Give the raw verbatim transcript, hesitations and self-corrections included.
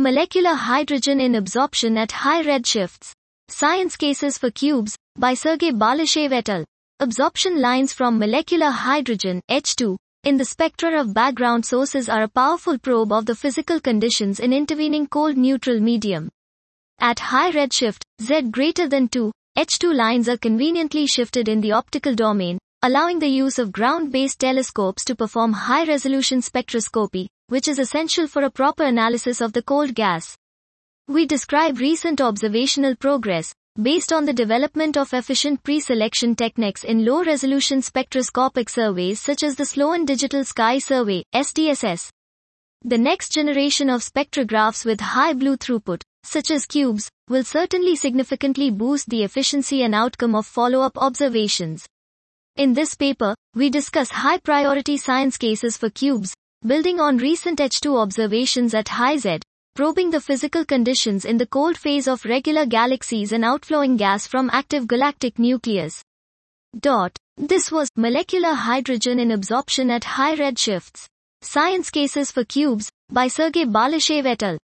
Molecular hydrogen in absorption at high redshifts. Science cases for cubes, by Sergei Balyshev et al. Absorption lines from molecular hydrogen, H two, in the spectra of background sources are a powerful probe of the physical conditions in intervening cold neutral medium. At high redshift, Z greater than two, H two lines are conveniently shifted in the optical domain, allowing the use of ground-based telescopes to perform high-resolution spectroscopy, which is essential for a proper analysis of the cold gas. We describe recent observational progress, based on the development of efficient pre-selection techniques in low-resolution spectroscopic surveys such as the Sloan Digital Sky Survey, S D S S. The next generation of spectrographs with high blue throughput, such as cubes, will certainly significantly boost the efficiency and outcome of follow-up observations. In this paper, we discuss high-priority science cases for cubes, building on recent H two observations at high Z, probing the physical conditions in the cold phase of regular galaxies and outflowing gas from active galactic nucleus. Dot. This was Molecular Hydrogen in Absorption at High Redshifts. Science Cases for Cubes, by Sergei Balyshev et al.